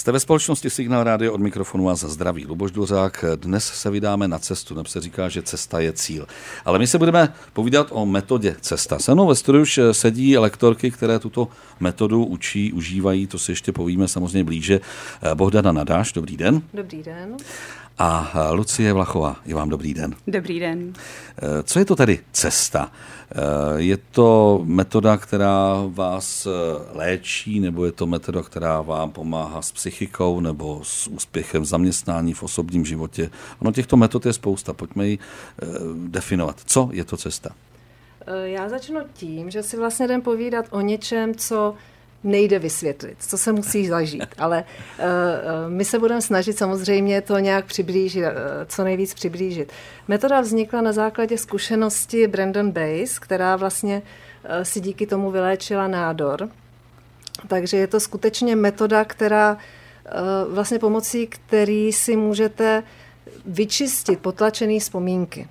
Jste ve společnosti Signál Radio, od mikrofonu vás zdraví Luboš Dvořák. Dnes se vydáme na cestu, nebo se říká, že cesta je cíl. Ale my se budeme povídat o metodě cesta. Se mnou ve studiu už sedí lektorky, které tuto metodu učí, užívají, to si ještě povíme samozřejmě blíže. Bohdana Nadáš, dobrý den. Dobrý den. A Lucie Vlachová, i vám dobrý den. Dobrý den. Co je to tedy cesta? Je to metoda, která vás léčí, nebo je to metoda, která vám pomáhá s psychikou nebo s úspěchem v zaměstnání, v osobním životě? Ono těchto metod je spousta, pojďme ji definovat. Co je to cesta? Já začnu tím, že si vlastně jdem povídat o něčem, co nejde vysvětlit, co se musí zažít, ale my se budeme snažit samozřejmě to nějak přiblížit, co nejvíc přiblížit. Metoda vznikla na základě zkušenosti Brandon Bass, která vlastně si díky tomu vyléčila nádor. Takže je to skutečně metoda, která vlastně pomocí který si můžete vyčistit potlačené vzpomínky.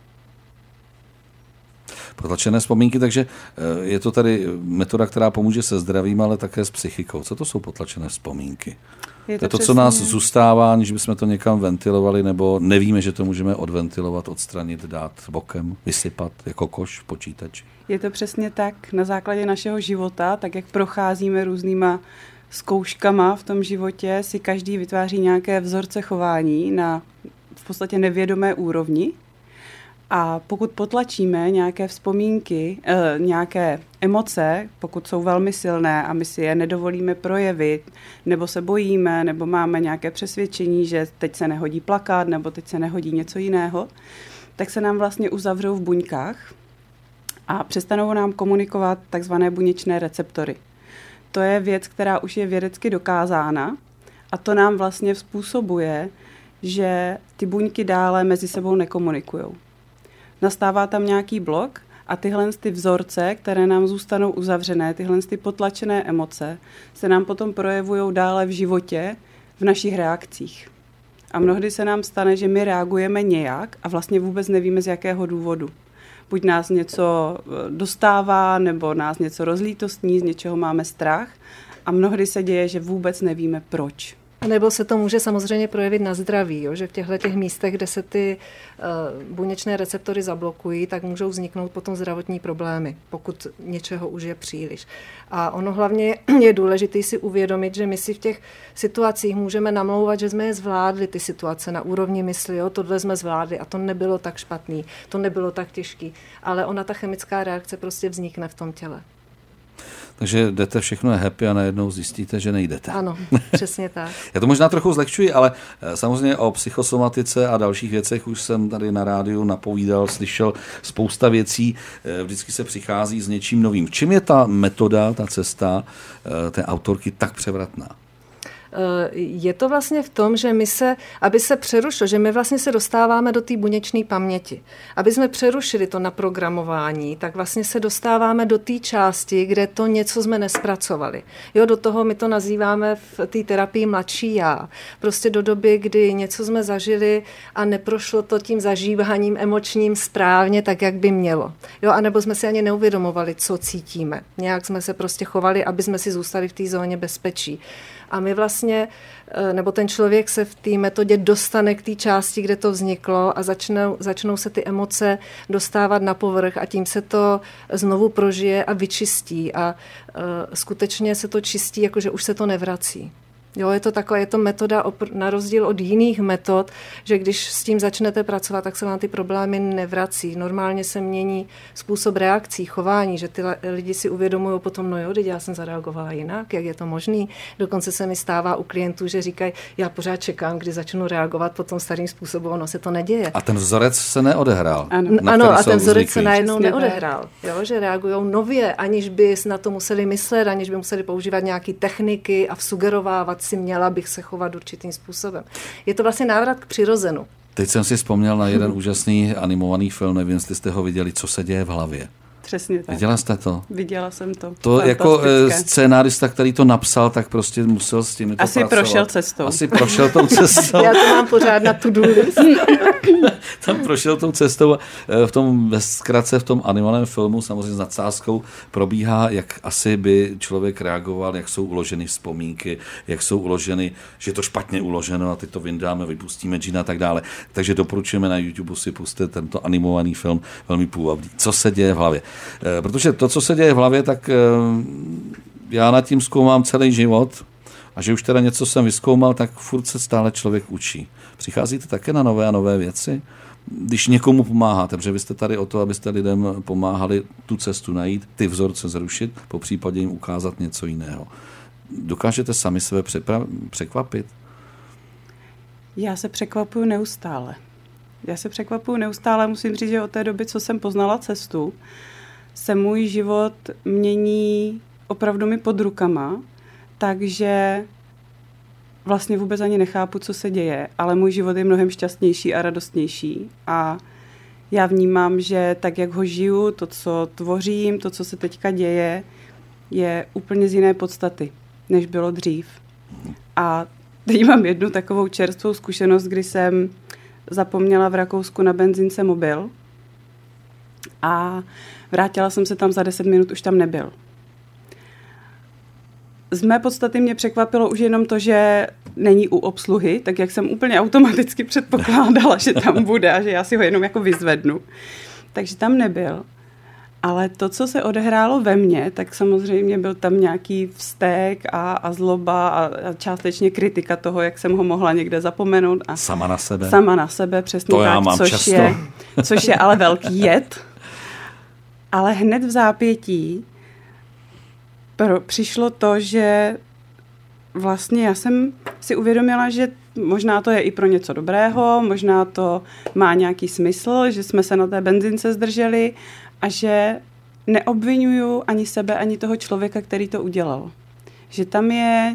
Potlačené vzpomínky, takže je to tady metoda, která pomůže se zdravím, ale také s psychikou. Co to jsou potlačené vzpomínky? Je to co nás zůstává, aniž bychom to někam ventilovali, nebo nevíme, že to můžeme odventilovat, odstranit, dát bokem, vysypat jako koš v počítači? Je to přesně tak. Na základě našeho života, tak jak procházíme různýma zkouškama v tom životě, si každý vytváří nějaké vzorce chování na v podstatě nevědomé úrovni. A pokud potlačíme nějaké vzpomínky, nějaké emoce, pokud jsou velmi silné a my si je nedovolíme projevit, nebo se bojíme, nebo máme nějaké přesvědčení, že teď se nehodí plakat, nebo teď se nehodí něco jiného, tak se nám vlastně uzavřou v buňkách a přestanou nám komunikovat takzvané buněčné receptory. To je věc, která už je vědecky dokázána a to nám vlastně způsobuje, že ty buňky dále mezi sebou nekomunikujou. Nastává tam nějaký blok a tyhle ty vzorce, které nám zůstanou uzavřené, tyhle ty potlačené emoce, se nám potom projevují dále v životě, v našich reakcích. A mnohdy se nám stane, že my reagujeme nějak a vlastně vůbec nevíme, z jakého důvodu. Buď nás něco dostává, nebo nás něco rozlítostní, z něčeho máme strach a mnohdy se děje, že vůbec nevíme proč. Nebo se to může samozřejmě projevit na zdraví, jo? Že v těchto místech, kde se ty buněčné receptory zablokují, tak můžou vzniknout potom zdravotní problémy, pokud něčeho už je příliš. A ono hlavně je důležité si uvědomit, že my si v těch situacích můžeme namlouvat, že jsme je zvládli, ty situace na úrovni mysli, jo? Tohle jsme zvládli a to nebylo tak špatný, to nebylo tak těžký, ale ona ta chemická reakce prostě vznikne v tom těle. Takže jdete, všechno je happy a najednou zjistíte, že nejdete. Ano, přesně tak. Já to možná trochu zlehčuji, ale samozřejmě o psychosomatice a dalších věcech už jsem tady na rádiu napovídal, slyšel spousta věcí. Vždycky se přichází s něčím novým. V čem je ta metoda, ta cesta té autorky tak převratná? Je to vlastně v tom, že aby se přerušilo, že my vlastně se dostáváme do té buněčné paměti. Aby jsme přerušili to naprogramování, tak vlastně se dostáváme do té části, kde to něco jsme nespracovali. Jo, do toho my to nazýváme v té terapii mladší já. Prostě do doby, kdy něco jsme zažili a neprošlo to tím zažíváním emočním správně, tak jak by mělo. Jo, anebo jsme si ani neuvědomovali, co cítíme. Nějak jsme se prostě chovali, aby jsme si zůstali v té zóně bezpečí. A my vlastně, nebo ten člověk se v té metodě dostane k té části, kde to vzniklo a začnou se ty emoce dostávat na povrch a tím se to znovu prožije a vyčistí a skutečně se to čistí, jakože už se to nevrací. Jo, je to metoda na rozdíl od jiných metod, že když s tím začnete pracovat, tak se vám ty problémy nevrací. Normálně se mění způsob reakcí, chování, že ty lidi si uvědomují potom, no jo, teď já jsem zareagovala jinak, jak je to možný. Dokonce se mi stává u klientů, že říkají, já pořád čekám, kdy začnu reagovat po tom starým způsobu, ono se to neděje. A ten vzorec se neodehrál. Ano, a ten vzorec se najednou neodehrál. Jo, že reagují nově, aniž by na to museli myslet, aniž by museli používat nějaké techniky a sugerovávat si, měla bych se chovat určitým způsobem. Je to vlastně návrat k přirozenu. Teď jsem si vzpomněl na jeden úžasný animovaný film, nevím, jestli jste ho viděli, Co se děje v hlavě. Přesně tak. Viděla jste to? Viděla jsem to. To jako scénárista, který to napsal, tak prostě musel s tím to Asi pracovat. prošel cestou. Asi prošel tou cestou. Já to mám pořád na to-do list. Tam prošel tou cestou a ve zkratce v tom animovaném filmu samozřejmě s nadsázkou probíhá, jak asi by člověk reagoval, jak jsou uloženy vzpomínky, jak jsou uloženy, že je to špatně uloženo a teď to vyndáme, vypustíme džina a tak dále. Takže doporučujeme na YouTube si pustit tento animovaný film, velmi půvabný. Co se děje v hlavě? Protože to, co se děje v hlavě, tak já nad tím zkoumám celý život a že už teda něco jsem vyzkoumal, tak furt se stále člověk učí. Přicházíte také na nové a nové věci? Když někomu pomáháte, protože vy jste tady o to, abyste lidem pomáhali tu cestu najít, ty vzorce zrušit, popřípadě jim ukázat něco jiného. Dokážete sami sebe překvapit? Já se překvapuju neustále. Musím říct, že od té doby, co jsem poznala cestu, se můj život mění opravdu mi pod rukama, takže vlastně vůbec ani nechápu, co se děje, ale můj život je mnohem šťastnější a radostnější a já vnímám, že tak, jak ho žiju, to, co tvořím, to, co se teďka děje, je úplně z jiné podstaty, než bylo dřív. A teď mám jednu takovou čerstvou zkušenost, kdy jsem zapomněla v Rakousku na benzínce mobil a vrátila jsem se tam za 10 minut, už tam nebyl. Z mé podstaty mě překvapilo už jenom to, že není u obsluhy, tak jak jsem úplně automaticky předpokládala, že tam bude a že já si ho jenom jako vyzvednu. Takže tam nebyl. Ale to, co se odehrálo ve mně, tak samozřejmě byl tam nějaký vztek a zloba a částečně kritika toho, jak jsem ho mohla někde zapomenout. A sama na sebe, přesně to tak, já mám což je ale velký jed. Ale hned v zápětí přišlo to, že vlastně já jsem si uvědomila, že možná to je i pro něco dobrého, možná to má nějaký smysl, že jsme se na té benzince zdrželi a že neobvinuju ani sebe, ani toho člověka, který to udělal. Že tam je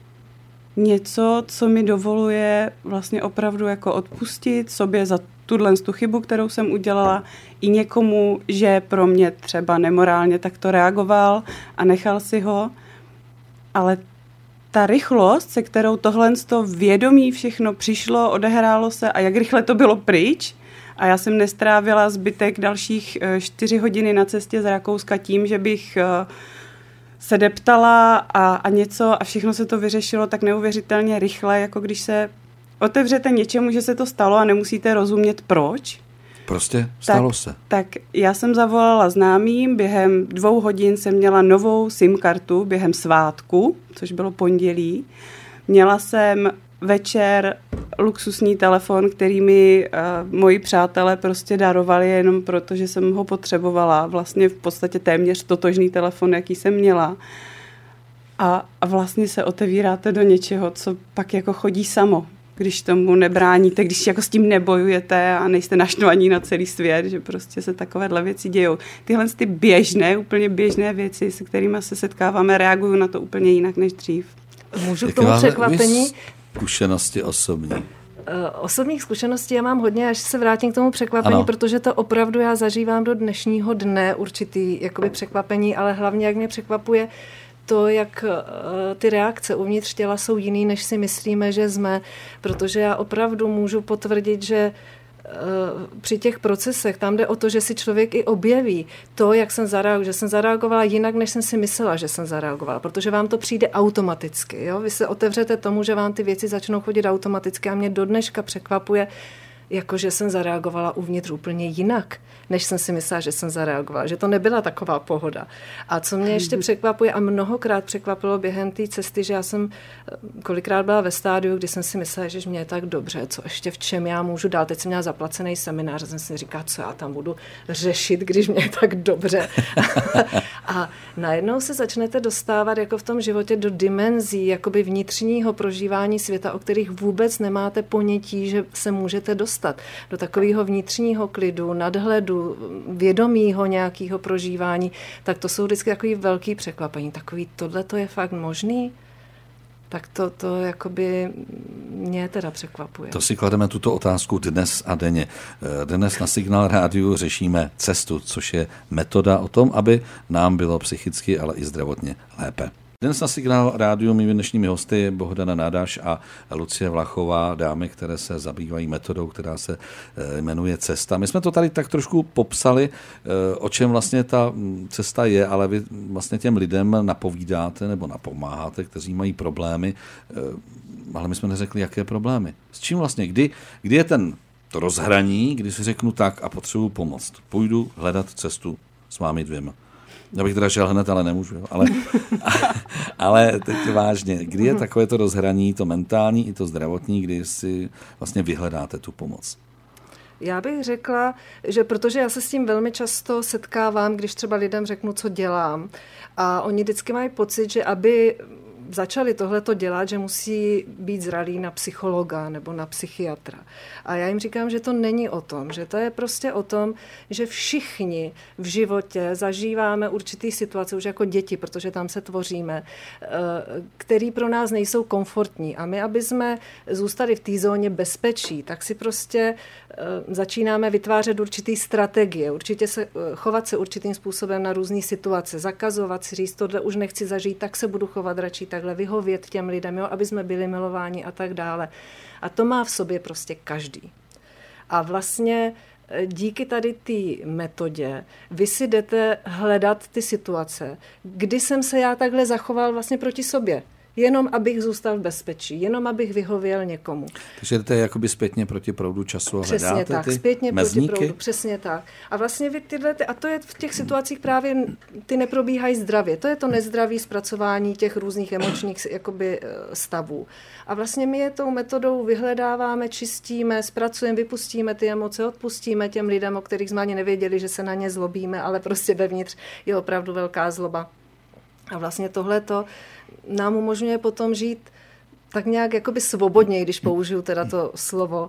něco, co mi dovoluje vlastně opravdu jako odpustit sobě za tu chybu, kterou jsem udělala, i někomu, že pro mě třeba nemorálně takto reagoval a nechal si ho. Ale ta rychlost, se kterou tohle vědomí všechno přišlo, odehrálo se a jak rychle to bylo pryč, a já jsem nestrávila zbytek dalších 4 hodiny na cestě z Rakouska tím, že bych se deptala a něco a všechno se to vyřešilo tak neuvěřitelně rychle, jako když se otevřete něčemu, že se to stalo a nemusíte rozumět proč. Prostě stalo se. Tak já jsem zavolala známým, během 2 hodin jsem měla novou SIM kartu během svátku, což bylo pondělí. Měla jsem večer luxusní telefon, který mi moji přátelé prostě darovali jenom proto, že jsem ho potřebovala. Vlastně v podstatě téměř totožný telefon, jaký jsem měla. A vlastně se otevíráte do něčeho, co pak jako chodí samo. Když tomu nebráníte, když jako s tím nebojujete a nejste naštvaní na celý svět, že prostě se takovéhle věci dějou. Tyhle ty běžné, úplně běžné věci, se kterými se setkáváme, reagují na to úplně jinak než dřív. Můžu k tomu překvapení? Zkušenosti osobní. Osobních zkušeností já mám hodně, až se vrátím k tomu překvapení, ano. Protože to opravdu já zažívám do dnešního dne určitý jakoby překvapení, ale hlavně jak mě překvapuje to, jak ty reakce uvnitř těla jsou jiný, než si myslíme, že jsme, protože já opravdu můžu potvrdit, že při těch procesech, tam jde o to, že si člověk i objeví to, jak jsem zareagovala, že jsem zareagovala jinak, než jsem si myslela, že jsem zareagovala, protože vám to přijde automaticky. Jo? Vy se otevřete tomu, že vám ty věci začnou chodit automaticky a mě do dneška překvapuje, jakože jsem zareagovala uvnitř úplně jinak, než jsem si myslela, že jsem zareagovala, že to nebyla taková pohoda. A co mě ještě překvapuje a mnohokrát překvapilo během té cesty, že já jsem kolikrát byla ve stádiu, kdy jsem si myslela, že mě je tak dobře, co ještě v čem já můžu dál. Teď jsem měla zaplacený seminář a jsem si říkala, co já tam budu řešit, když mě je tak dobře. A najednou se začnete dostávat jako v tom životě do dimenzí jakoby vnitřního prožívání světa, o kterých vůbec nemáte ponětí, že se můžete dostat. Do takového vnitřního klidu, nadhledu, vědomího nějakého prožívání, tak to jsou vždycky takový velký překvapení. Takový, tohle to je fakt možný? Tak to jakoby mě teda překvapuje. To si klademe tuto otázku dnes a denně. Dnes na Signál rádiu řešíme cestu, což je metoda o tom, aby nám bylo psychicky, ale i zdravotně lépe. Dnes na Signál rádiu mými dnešními hosty Bohdana Nádaš a Lucie Vlachová, dámy, které se zabývají metodou, která se jmenuje Cesta. My jsme to tady tak trošku popsali, o čem vlastně ta cesta je, ale vy vlastně těm lidem napovídáte nebo napomáháte, kteří mají problémy, ale my jsme neřekli, jaké problémy. S čím vlastně, kdy je to rozhraní, kdy si řeknu tak a potřebuji pomoct. Půjdu hledat cestu s vámi dvěma. Já bych teda šel hned, ale nemůžu. Ale teď vážně, kdy je takové to rozhraní, to mentální i to zdravotní, kdy si vlastně vyhledáte tu pomoc? Já bych řekla, že protože já se s tím velmi často setkávám, když třeba lidem řeknu, co dělám, a oni vždycky mají pocit, že aby začali tohleto dělat, že musí být zralí na psychologa nebo na psychiatra. A já jim říkám, že to není o tom, že to je prostě o tom, že všichni v životě zažíváme určitý situace už jako děti, protože tam se tvoříme, který pro nás nejsou komfortní. A my, aby jsme zůstali v té zóně bezpečí, tak si prostě začínáme vytvářet určitý strategie, chovat se určitým způsobem na různé situace, zakazovat si říct, tohle už nechci zažít, tak se budu chovat radši takhle, vyhovět těm lidem, jo, aby jsme byli milováni a tak dále. A to má v sobě prostě každý. A vlastně díky tady té metodě vy si jdete hledat ty situace, kdy jsem se já takhle zachoval vlastně proti sobě. Jenom abych zůstal v bezpečí, jenom abych vyhověl někomu. Takže jdete jakoby zpětně proti proudu času a přesně hledáte tak, ty zpětně mezníky? Proti proudu, přesně tak. A vlastně vy a to je v těch situacích právě, ty neprobíhají zdravě. To je to nezdravé zpracování těch různých emočních jakoby stavů. A vlastně my je tou metodou vyhledáváme, čistíme, zpracujeme, vypustíme ty emoce, odpustíme těm lidem, o kterých jsme ani nevěděli, že se na ně zlobíme, ale prostě vevnitř je opravdu velká zloba. A vlastně tohleto nám umožňuje potom žít tak nějak jakoby svobodněji, když použiju teda to slovo,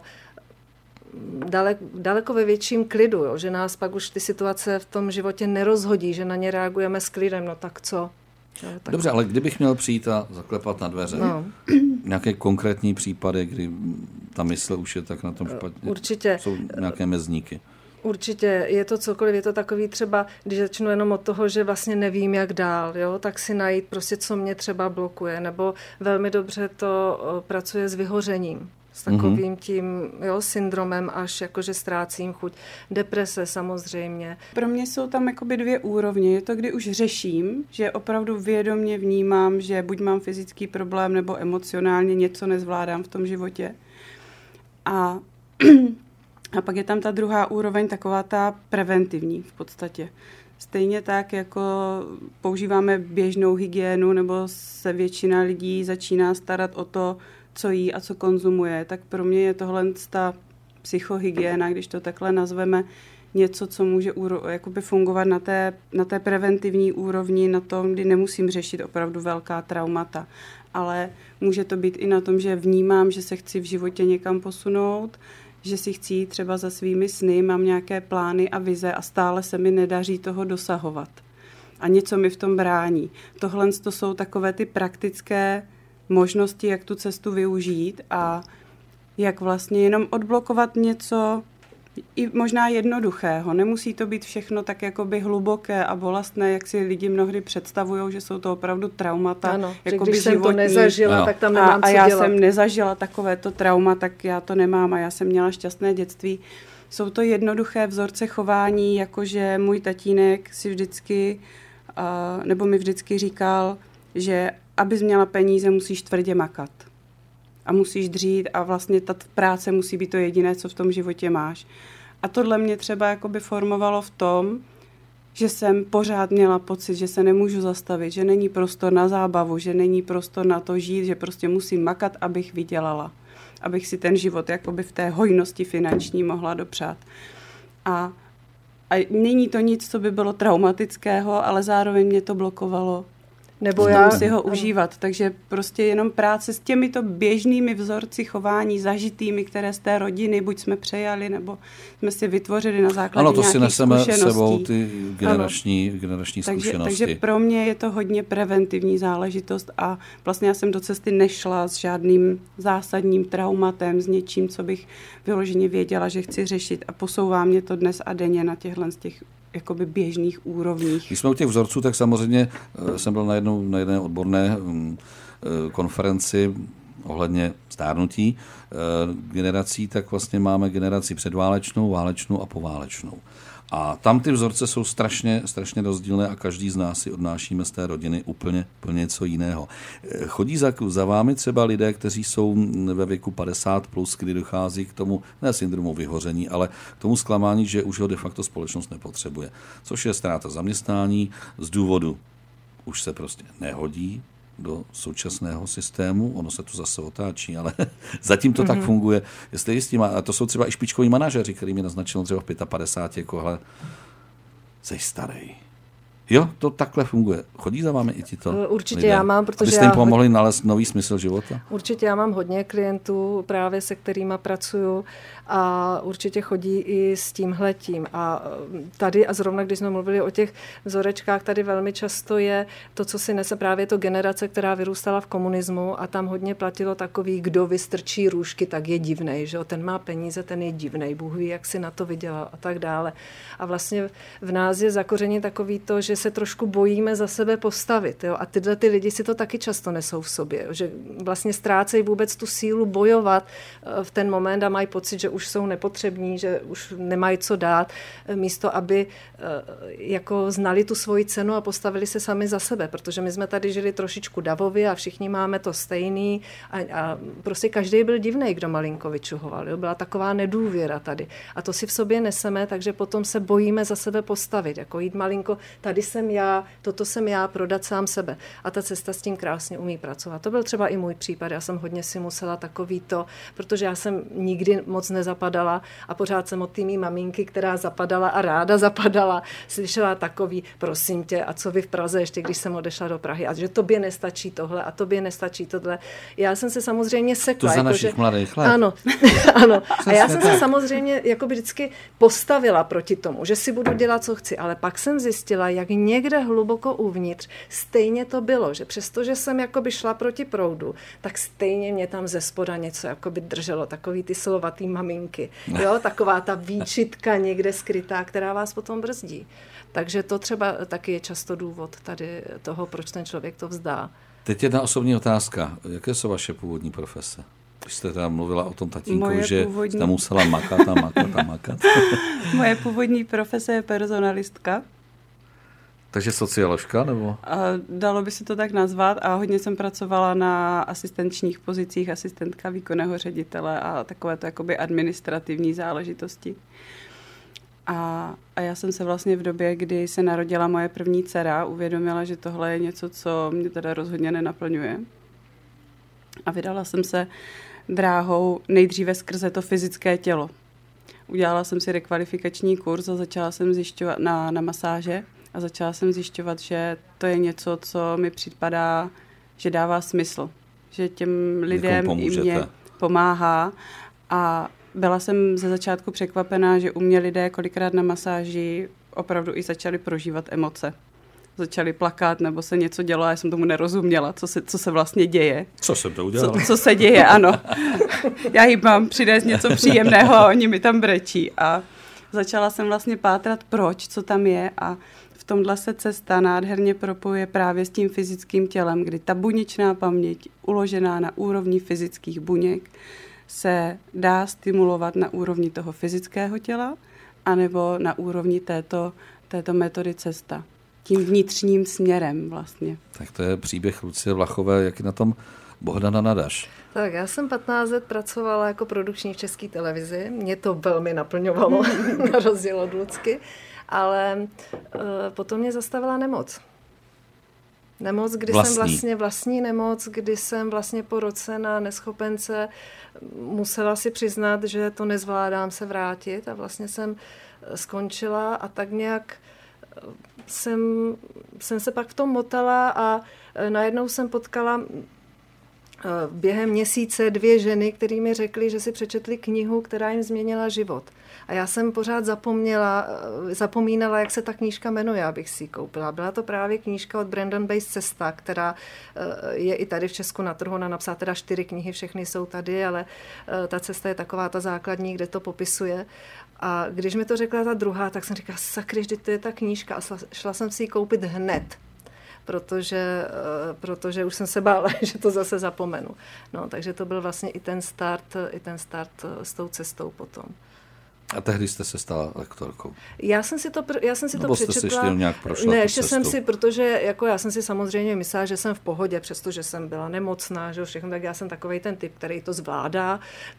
daleko ve větším klidu, jo? Že nás pak už ty situace v tom životě nerozhodí, že na ně reagujeme s klidem, no tak co? Tak... Dobře, ale kdybych měl přijít a zaklepat na dveře, nějaké konkrétní případy, kdy ta mysl už je tak na tom špatně, určitě. Jsou nějaké mezníky? Určitě je to cokoliv, je to takový třeba, když začnu jenom od toho, že vlastně nevím, jak dál, jo, tak si najít prostě, co mě třeba blokuje, nebo velmi dobře to pracuje s vyhořením, s takovým tím syndromem, až jakože ztrácím chuť. Deprese samozřejmě. Pro mě jsou tam jakoby dvě úrovně. Je to, kdy už řeším, že opravdu vědomě vnímám, že buď mám fyzický problém, nebo emocionálně něco nezvládám v tom životě. A pak je tam ta druhá úroveň, taková ta preventivní v podstatě. Stejně tak, jako používáme běžnou hygienu, nebo se většina lidí začíná starat o to, co jí a co konzumuje, tak pro mě je tohle ta psychohygiena, když to takhle nazveme, něco, co může jakoby fungovat na té preventivní úrovni, na tom, kdy nemusím řešit opravdu velká traumata. Ale může to být i na tom, že vnímám, že se chci v životě někam posunout, že si chci jít třeba za svými sny, mám nějaké plány a vize a stále se mi nedaří toho dosahovat. A něco mi v tom brání. Tohle to jsou takové ty praktické možnosti, jak tu cestu využít a jak vlastně jenom odblokovat něco i možná jednoduchého. Nemusí to být všechno tak jakoby hluboké a bolestné, jak si lidi mnohdy představují, že jsou to opravdu traumata. Ano, jakoby když jsem životní. to nezažila, tak tam nemám co a dělat. já jsem nezažila takovéto trauma, tak já to nemám a já jsem měla šťastné dětství. Jsou to jednoduché vzorce chování, jakože můj tatínek si vždycky, nebo mi vždycky říkal, že abys měla peníze, musíš tvrdě makat. A musíš dřít a vlastně ta práce musí být to jediné, co v tom životě máš. A tohle mě třeba jakoby formovalo v tom, že jsem pořád měla pocit, že se nemůžu zastavit, že není prostor na zábavu, že není prostor na to žít, že prostě musím makat, abych vydělala. Abych si ten život jakoby v té hojnosti finanční mohla dopřát. A není to nic, co by bylo traumatického, ale zároveň mě to blokovalo Nebo si ho užívat. Takže prostě jenom práce s těmito běžnými vzorci chování zažitými, které z té rodiny buď jsme přejali, nebo jsme si vytvořili na základě nějakých zkušeností. Ano, to si neseme sebou ty generační zkušenosti. Takže pro mě je to hodně preventivní záležitost a vlastně já jsem do cesty nešla s žádným zásadním traumatem, s něčím, co bych vyloženě věděla, že chci řešit a posouvá mě to dnes a denně na těchhle z těch jakoby běžných úrovních. Když jsme u těch vzorců, tak samozřejmě jsem byl na jedné odborné konferenci ohledně stárnutí generací, tak vlastně máme generaci předválečnou, válečnou a poválečnou. A tam ty vzorce jsou strašně rozdílné a každý z nás si odnášíme z té rodiny úplně něco jiného. Chodí za vámi třeba lidé, kteří jsou ve věku 50+, kdy dochází k tomu, ne syndromu vyhoření, ale k tomu zklamání, že už ho de facto společnost nepotřebuje. Což je ztráta zaměstnání z důvodu, už se prostě nehodí do současného systému, ono se to zase otáčí, ale zatím to tak funguje. Jestli jistí, a to jsou třeba i špičkoví manažeři, který mi naznačil třeba v 55, jako hele, jsi starý. Jo, to takhle funguje. Chodí za vámi i tito Určitě lidé? Já mám, protože abyste jim pomohli nalézt nový smysl života? Určitě já mám hodně klientů, právě se kterýma pracuju a určitě chodí i s tímhletím. A tady, a zrovna když jsme mluvili o těch vzorečkách, tady velmi často je to, co si nese právě to generace, která vyrůstala v komunismu a tam hodně platilo takový, kdo vystrčí růžky, tak je divnej, že jo? Ten má peníze, ten je divnej, Bůh ví, jak si na to vydělal a tak dále. A vlastně v nás je zakoření takový to, že se trošku bojíme za sebe postavit. Jo? A tyhle ty lidi si to taky často nesou v sobě, že vlastně ztrácejí vůbec tu sílu bojovat v ten moment a mají pocit, že už jsou nepotřební, že už nemají co dát, místo aby jako znali tu svoji cenu a postavili se sami za sebe, protože my jsme tady žili trošičku davově a všichni máme to stejný a prostě každý byl divnej, kdo malinko vyčuhoval. Jo? Byla taková nedůvěra tady. A to si v sobě neseme, takže potom se bojíme za sebe postavit, jako jít malinko, tady jsem já, toto jsem já, prodat sám sebe. A ta cesta s tím krásně umí pracovat. To byl třeba i můj případ. Já jsem hodně si musela takový to, protože já jsem nikdy moc nezapadala a pořád jsem od té mý maminky, která zapadala a ráda zapadala, slyšela takový, prosím tě, a co vy v Praze, ještě když jsem odešla do Prahy, a že tobě nestačí tohle a tobě nestačí tohle. Já jsem se samozřejmě sekla. To za našich mladých let. Ano, ano. A já jsem se samozřejmě jako vždycky postavila proti tomu, že si budu dělat, co chci, ale pak jsem zjistila, jak někde hluboko uvnitř stejně to bylo, že přestože jsem jakoby šla proti proudu, tak stejně mě tam ze spoda něco jakoby drželo, takový ty slovatý maminky, jo, taková ta výčitka někde skrytá, která vás potom brzdí. Takže to třeba taky je často důvod tady toho, proč ten člověk to vzdá. Teď jedna osobní otázka. Jaké jsou vaše původní profese? Když jste teda mluvila o tom tatínkovi, že jste musela makat. Moje původní profese je personalistka. Takže socioložka, nebo? Dalo by se to tak nazvat a hodně jsem pracovala na asistenčních pozicích, asistentka výkonného ředitele a takové to jakoby administrativní záležitosti. A já jsem se vlastně v době, kdy se narodila moje první dcera, uvědomila, že tohle je něco, co mě teda rozhodně nenaplňuje. A vydala jsem se dráhou nejdříve skrze to fyzické tělo. Udělala jsem si rekvalifikační kurz a začala jsem zjišťovat na masáže a začala jsem zjišťovat, že to je něco, co mi připadá, že dává smysl. Že těm lidem i mě pomáhá a byla jsem ze začátku překvapená, že u mě lidé kolikrát na masáži opravdu i začali prožívat emoce. Začali plakat, nebo se něco dělo a já jsem tomu nerozuměla, co se vlastně děje. Co jsem to udělala? Co se děje, ano. Já jim mám přinést něco příjemného a oni mi tam brečí. A začala jsem vlastně pátrat, proč, co tam je a v tomhle se cesta nádherně propojuje právě s tím fyzickým tělem, kdy ta buněčná paměť, uložená na úrovni fyzických buněk, se dá stimulovat na úrovni toho fyzického těla anebo na úrovni této metody cesta. Tím vnitřním směrem vlastně. Tak to je příběh Lucie Vlachové, jak je na tom Bohdana Nadaš. Tak já jsem 15 let pracovala jako produkční v České televizi. Mě to velmi naplňovalo, na rozdíl od Lucky, ale potom mě zastavila nemoc. Nemoc, kdy jsem vlastní nemoc, kdy jsem vlastně po roce na neschopence musela si přiznat, že to nezvládám se vrátit a vlastně jsem skončila a tak nějak jsem se pak v tom motala a najednou jsem potkala během měsíce 2 ženy, které mi řekly, že si přečetly knihu, která jim změnila život. A já jsem pořád zapomínala, jak se ta knížka jmenuje, abych si ji koupila. Byla to právě knížka od Brandon Bayes Cesta, která je i tady v Česku na trhu. Ona napsala teda 4 knihy, všechny jsou tady, ale ta cesta je taková ta základní, kde to popisuje. A když mi to řekla ta druhá, tak jsem říkala, sakry, vždyť to je ta knížka. A šla jsem si ji koupit hned. Protože už jsem se bála, že to zase zapomenu. No, takže to byl vlastně i ten start s tou cestou potom. A tehdy jste se stala lektorkou? Já jsem si to přečetla. Jste si ještě nějak prošla ne, tu ještě cestu? jsem si, protože jako já jsem si samozřejmě myslela, že jsem v pohodě, přestože jsem byla nemocná, že všechno, tak já jsem takovej ten typ, který to zvládá,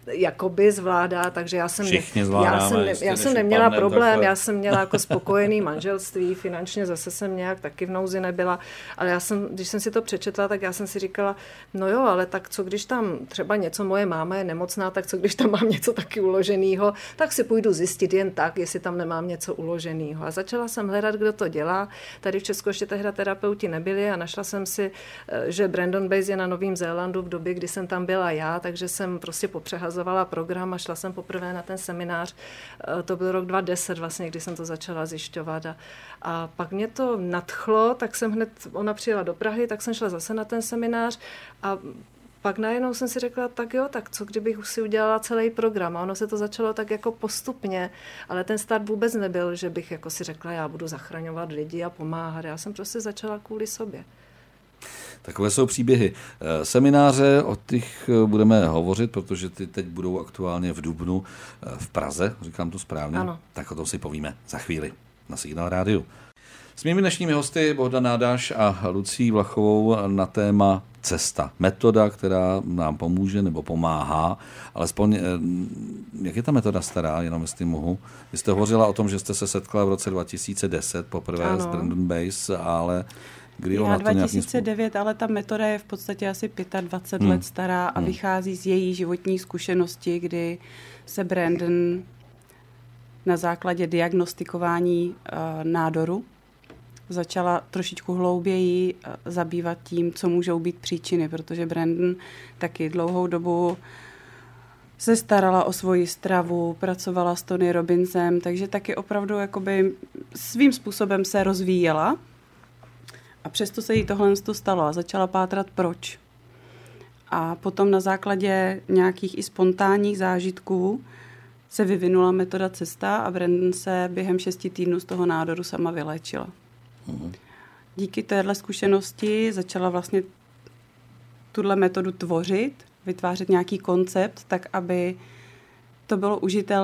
takže já jsem já jsem neměla problém, takhle. Já jsem měla jako spokojený manželství, finančně zase jsem nějak taky v nouzi nebyla, ale když jsem si to přečetla, tak já jsem si říkala, no jo, ale tak co když tam třeba něco, moje máma je nemocná, tak co když tam mám něco taky uloženého, tak si půjdu zjistit jen tak, jestli tam nemám něco uloženého. A začala jsem hledat, kdo to dělá. Tady v Česku ještě tehdy terapeuti nebyli a našla jsem si, že Brandon Bayes je na Novém Zélandu v době, kdy jsem tam byla já, takže jsem prostě popřehazovala program a šla jsem poprvé na ten seminář. To byl rok 2010 vlastně, kdy jsem to začala zjišťovat. A pak mě to nadchlo, tak jsem ona přijela do Prahy, tak jsem šla zase na ten seminář a pak najednou jsem si řekla, tak jo, tak co kdybych si udělala celý program. A ono se to začalo tak jako postupně, ale ten start vůbec nebyl, že bych jako si řekla, já budu zachraňovat lidi a pomáhat. Já jsem prostě začala kvůli sobě. Takové jsou příběhy. Semináře, o těch budeme hovořit, protože ty teď budou aktuálně v dubnu v Praze, říkám to správně? Ano. Tak o tom si povíme za chvíli na Signál rádiu. S mými dnešními hosty Bohdan Nádaš a Lucí Vlachovou na téma cesta. Metoda, která nám pomůže nebo pomáhá, alespoň jak je ta metoda stará, jenom jestli mohu. Vy jste hovořila o tom, že jste se setkala v roce 2010 poprvé s Brandon Bayes, ale kdy ona to 2009, ale ta metoda je v podstatě asi 25 let stará a vychází z její životní zkušenosti, kdy se Brandon na základě diagnostikování nádoru začala trošičku hlouběji zabývat tím, co můžou být příčiny, protože Brandon taky dlouhou dobu se starala o svoji stravu, pracovala s Tony Robbinsem, takže taky opravdu jakoby svým způsobem se rozvíjela a přesto se jí tohle stalo a začala pátrat proč. A potom na základě nějakých i spontánních zážitků se vyvinula metoda Cesta a Brandon se během 6 týdnů z toho nádoru sama vyléčila. Díky téhle zkušenosti začala vlastně tuhle metodu tvořit, vytvářet nějaký koncept, tak aby to bylo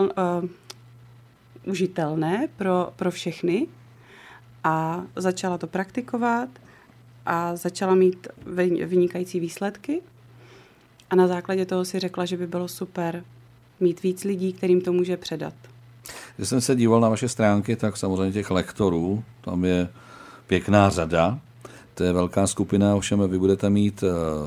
užitelné pro všechny a začala to praktikovat a začala mít vynikající výsledky a na základě toho si řekla, že by bylo super mít víc lidí, kterým to může předat. Když jsem se díval na vaše stránky, tak samozřejmě těch lektorů, tam je pěkná řada, to je velká skupina, ovšem vy budete mít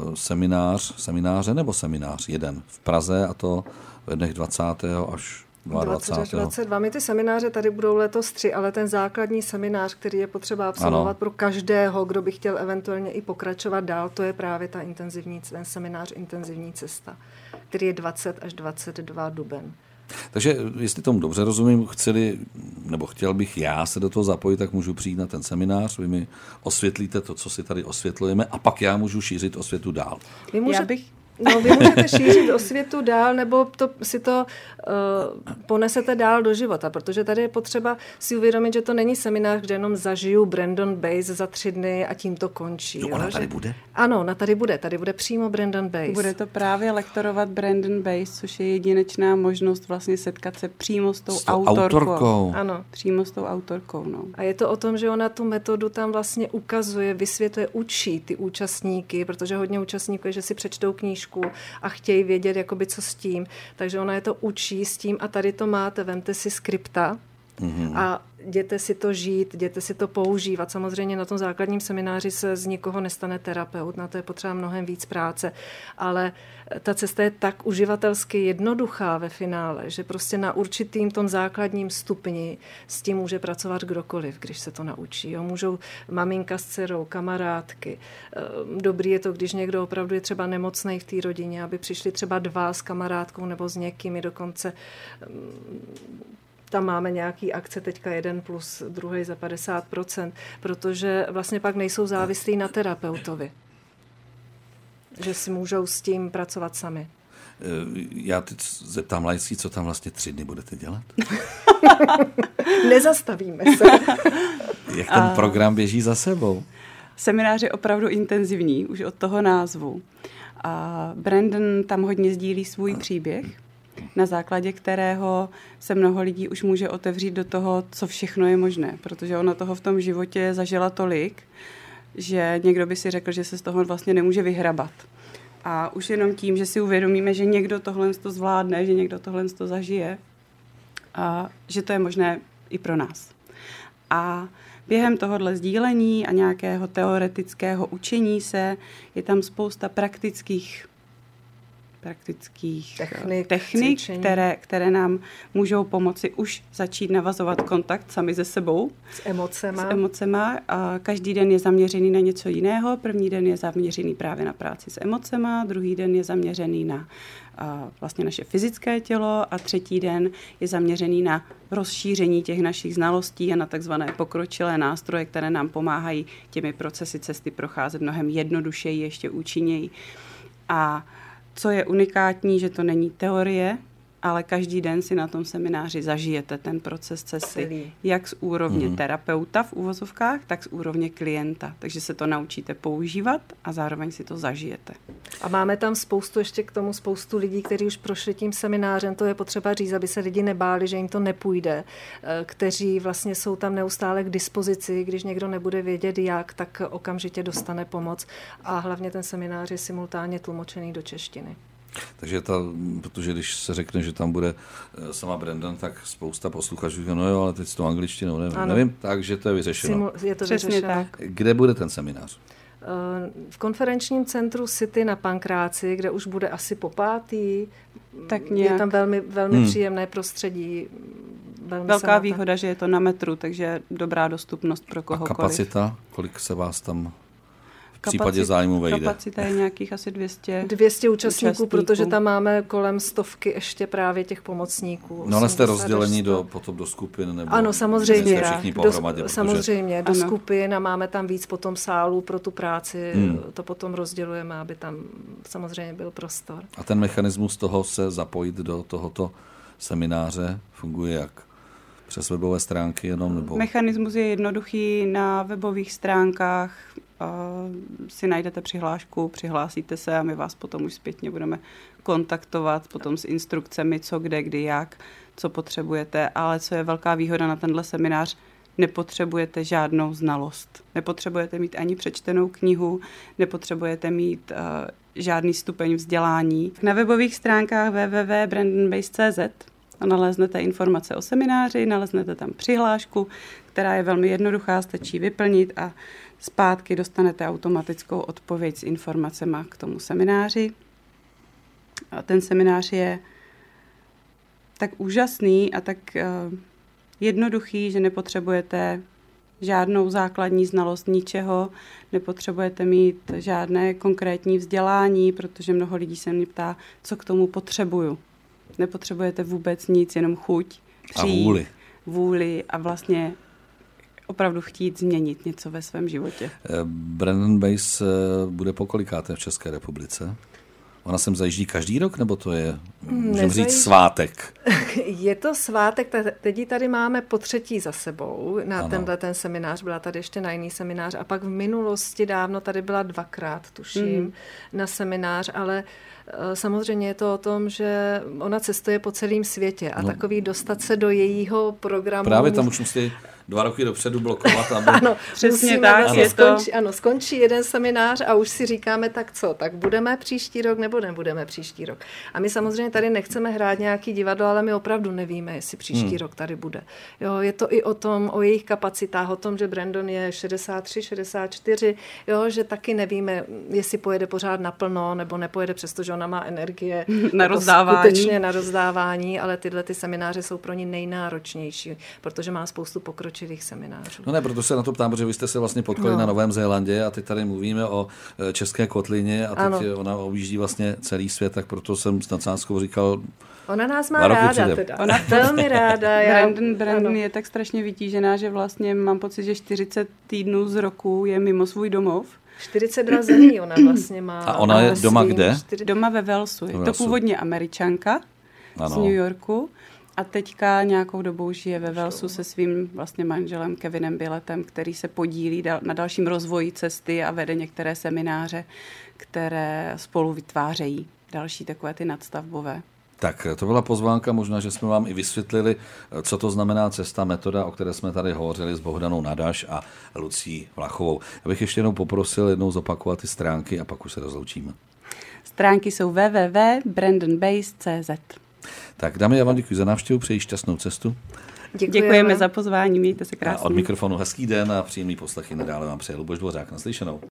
seminář jeden v Praze a to ve dnech 20. až 22. My ty semináře tady budou letos 3, ale ten základní seminář, který je potřeba absolvovat pro každého, kdo by chtěl eventuálně i pokračovat dál, to je právě ten seminář Intenzivní cesta, který je 20 až 22 duben. Takže jestli tomu dobře rozumím, chtěl bych já se do toho zapojit, tak můžu přijít na ten seminář, vy mi osvětlíte to, co si tady osvětlujeme a pak já můžu šířit osvětu dál. Vy můžete šířit osvětu dál, nebo si to ponesete dál do života, protože tady je potřeba si uvědomit, že to není seminář, kde jenom zažiju Brandon Bayes za 3 dny a tím to končí. Jo, ona tady bude? Ano, ona tady bude přímo Brandon Bayes. Bude to právě lektorovat Brandon Bayes, což je jedinečná možnost vlastně setkat se přímo s tou autorkou. Ano. Přímo s tou autorkou, no. A je to o tom, že ona tu metodu tam vlastně ukazuje, vysvětluje, učí ty účastníky, protože hodně účastníků je, že si přečtou knížku a chtějí vědět, jakoby co s tím. Takže ona je to učí s tím a tady to máte, vemte si skripta A jděte si to žít, jděte si to používat. Samozřejmě na tom základním semináři se z nikoho nestane terapeut, na to je potřeba mnohem víc práce, ale ta cesta je tak uživatelsky jednoduchá ve finále, že prostě na určitým tom základním stupni s tím může pracovat kdokoliv, když se to naučí. Jo. Můžou maminka s dcerou, kamarádky. Dobrý je to, když někdo opravdu je třeba nemocnej v té rodině, aby přišli třeba dva s kamarádkou nebo s někým, dokonce tam máme nějaký akce, teďka 1+2 za 50%, protože vlastně pak nejsou závislí na terapeutovi. Že si můžou s tím pracovat sami. Já teď zeptám laicí, co tam vlastně 3 dny budete dělat? Nezastavíme se. Jak ten program běží za sebou? Seminář je opravdu intenzivní, už od toho názvu. A Brandon tam hodně sdílí svůj příběh, na základě kterého se mnoho lidí už může otevřít do toho, co všechno je možné, protože ona toho v tom životě zažila tolik, že někdo by si řekl, že se z toho vlastně nemůže vyhrabat. A už jenom tím, že si uvědomíme, že někdo tohle to zvládne, že někdo tohle to zažije, a že to je možné i pro nás. A během tohohle sdílení a nějakého teoretického učení se je tam spousta praktických technik, které nám můžou pomoci už začít navazovat kontakt sami se sebou. S emocema. S emocema. A každý den je zaměřený na něco jiného. První den je zaměřený právě na práci s emocema, druhý den je zaměřený na vlastně naše fyzické tělo a třetí den je zaměřený na rozšíření těch našich znalostí a na takzvané pokročilé nástroje, které nám pomáhají těmi procesy cesty procházet mnohem jednodušeji, ještě účinněji. A co je unikátní, že to není teorie, ale každý den si na tom semináři zažijete ten proces cesty, jak z úrovně terapeuta v uvozovkách, tak z úrovně klienta. Takže se to naučíte používat a zároveň si to zažijete. A máme tam ještě k tomu spoustu lidí, kteří už prošli tím seminářem, to je potřeba říct, aby se lidi nebáli, že jim to nepůjde, kteří vlastně jsou tam neustále k dispozici, když někdo nebude vědět jak, tak okamžitě dostane pomoc a hlavně ten seminář je simultánně tlumočený do češtiny. Takže protože když se řekne, že tam bude sama Brandon, tak spousta posluchačů říká, no jo, ale teď s tou angličtinou nevím, takže to je vyřešeno. Je to přesně tak. Kde bude ten seminář? V konferenčním centru City na Pankráci, kde už bude asi po 5. Tak nějak. Je tam velmi příjemné prostředí. Velká výhoda, že je to na metru, takže dobrá dostupnost pro kohokoliv. A kapacita? Kolik se vás tam v případě zájmu vejde? Kapacita je nějakých asi 200 účastníků, protože tam máme kolem 100 ještě právě těch pomocníků. No ale jste rozdělení potom do skupin? Nebo ano, samozřejmě. Všichni pohromadě, samozřejmě, do skupin a máme tam víc potom sálů pro tu práci. To potom rozdělujeme, aby tam samozřejmě byl prostor. A ten mechanismus toho se zapojit do tohoto semináře funguje jak? Přes webové stránky jenom? Nebo? Mechanismus je jednoduchý. Na webových stránkách si najdete přihlášku, přihlásíte se a my vás potom už zpětně budeme kontaktovat potom s instrukcemi, co, kde, kdy, jak, co potřebujete. Ale co je velká výhoda na tenhle seminář, nepotřebujete žádnou znalost. Nepotřebujete mít ani přečtenou knihu, nepotřebujete mít žádný stupeň vzdělání. Na webových stránkách www.brandonbase.cz naleznete informace o semináři, naleznete tam přihlášku, která je velmi jednoduchá, stačí vyplnit a zpátky dostanete automatickou odpověď s informacemi k tomu semináři. A ten seminář je tak úžasný a tak jednoduchý, že nepotřebujete žádnou základní znalost ničeho, nepotřebujete mít žádné konkrétní vzdělání, protože mnoho lidí se mě ptá, co k tomu potřebuju. Nepotřebujete vůbec nic, jenom chuť, přijít, vůli a vlastně opravdu chtít změnit něco ve svém životě. Brandon Base bude pokolikáté v České republice? Ona sem zajíždí každý rok, nebo to je, můžeme říct, svátek? Je to svátek, teď tady máme po 3. za sebou na ten seminář, byla tady ještě na jiný seminář a pak v minulosti dávno tady byla 2krát, tuším, na seminář, ale samozřejmě je to o tom, že ona cestuje po celém světě a takový dostat se do jejího programu. Právě tam už musí 2 roky dopředu blokovat. Aby... Ano, přesně tak. Skončí jeden seminář a už si říkáme, tak co, tak budeme příští rok nebo nebudeme příští rok. A my samozřejmě tady nechceme hrát nějaký divadlo, ale my opravdu nevíme, jestli příští rok tady bude. Jo, je to i o tom, o jejich kapacitách, o tom, že Brandon je 63, 64, jo, že taky nevíme, jestli pojede pořád naplno, nebo nepojede, přestože ona má energie na rozdávání. Skutečně na rozdávání, ale tyhle ty semináře jsou pro ní nejnáročnější, protože má spoustu pokročilých seminářů. No ne, proto se na to ptám, protože vy jste se vlastně potkali na Novém Zélandě a teď tady mluvíme o české kotlině a teď ona objíždí vlastně celý svět, tak proto jsem s nadsázkou říkal, ona nás má ráda teda. Ona velmi ráda. Brandon je tak strašně vytížená, že vlastně mám pocit, že 40 týdnů z roku je mimo svůj domov. 42 zemí ona vlastně má. A ona je doma kde? Doma ve Walesu. Je to původně Američanka z New Yorku a teďka nějakou dobou žije ve Walesu se svým vlastně manželem Kevinem Billetem, který se podílí na dalším rozvoji cesty a vede některé semináře, které spolu vytvářejí další takové ty nadstavbové. Tak to byla pozvánka, možná, že jsme vám i vysvětlili, co to znamená cesta, metoda, o které jsme tady hovořili s Bohdanou Nadaš a Lucí Vlachovou. Já bych ještě jednou poprosil jednou zopakovat ty stránky a pak už se rozloučíme. Stránky jsou www.brandonbase.cz. Tak dámy, já vám děkuji za návštěvu, přeji šťastnou cestu. Děkujeme za pozvání, mějte se krásně. A od mikrofonu hezký den a příjemný poslechy nadále vám přeje Luboš Dvořák. Naslyšenou.